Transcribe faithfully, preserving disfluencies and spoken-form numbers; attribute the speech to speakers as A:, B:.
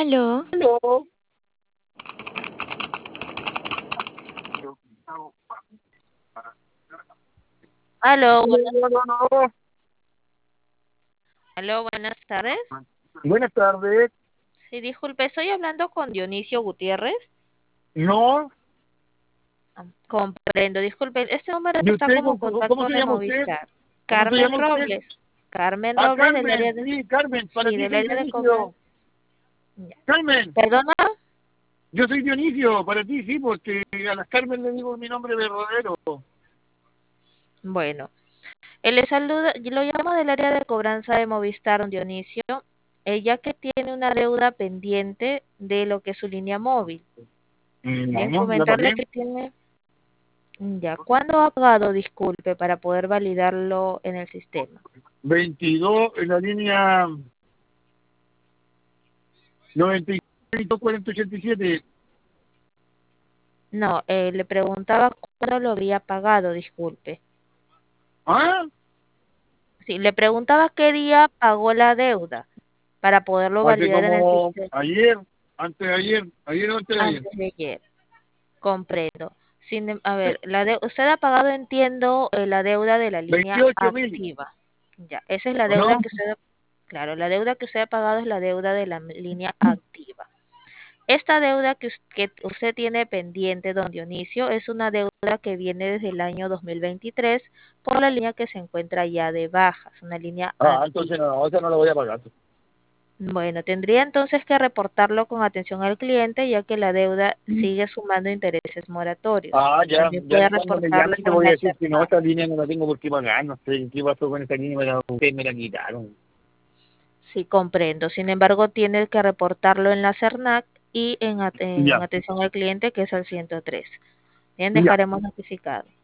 A: Aló,
B: Aló.
C: Aló,
B: Aló,
C: buenas,
B: aló, aló.
C: aló, buenas tardes.
B: Buenas tardes.
C: Sí, disculpe, estoy hablando con Dionisio Gutiérrez.
B: No,
C: Ah, comprendo, disculpe, este número
B: ¿y
C: está
B: usted
C: como
B: cómo, cómo
C: contacto
B: se
C: de
B: llama usted?
C: Movistar.
B: ¿Cómo se
C: Carmen
B: llama usted?
C: Robles. Carmen
B: Ah,
C: Robles del área
B: Carmen,
C: de...
B: sí, Carmen, para
C: Sí,
B: ti
C: del
B: soy
C: área de cobranza.
B: Dionisio.
C: Ya.
B: Carmen,
C: ¿Perdona?
B: yo soy Dionisio, para ti sí, porque a las Carmen le digo mi nombre verdadero.
C: Bueno, él le saluda, yo lo llamo del área de cobranza de Movistar, don Dionisio, ella que tiene una deuda pendiente de lo que es su línea móvil. Bien,
B: No, la
C: comentarle
B: pagué.
C: que tiene... Ya, ¿cuándo ha pagado? Disculpe, para poder validarlo en el sistema.
B: veintidós en la línea noventa y seis, cuarenta, ochenta y siete.
C: No, eh, le preguntaba cuándo lo había pagado, disculpe.
B: ¿Ah?
C: Sí, le preguntaba qué día pagó la deuda para poderlo
B: Hace
C: validar en el
B: como
C: sistema
B: ayer, antes de ayer, ayer o antes de ayer.
C: antes de ayer. Comprendo. Sin, em- a ver, la de, usted ha pagado, entiendo, eh, la deuda de la línea
B: veintiocho mil,
C: activa. Ya, esa es la
B: ¿o no?
C: deuda que usted, ha- claro, la deuda que usted ha pagado es la deuda de la m- línea activa. Esta deuda que, us- que usted tiene pendiente, don Dionisio, es una deuda que viene desde el año dos mil veintitrés por la línea que se encuentra ya de baja, es una línea
B: Ah, entonces
C: activa.
B: no, esa no la voy a pagar.
C: Bueno, tendría entonces que reportarlo con atención al cliente, ya que la deuda sigue sumando intereses moratorios.
B: Ah, ya,
C: También
B: ya
C: puede
B: cuando me
C: reportarlo
B: llame te
C: con
B: voy a
C: la
B: decir que no,
C: SERNAC.
B: esta línea no la tengo por qué pagar, no sé qué pasó con esta línea, me la, ustedes me la quitaron.
C: Sí, comprendo. Sin embargo, tiene que reportarlo en la SERNAC y en, at- en
B: Ya,
C: atención al cliente, que es el ciento tres. Bien,
B: ya.
C: dejaremos notificado.